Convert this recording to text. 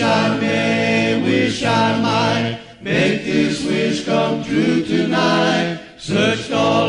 I may, wish I might make this wish come true tonight. Searched all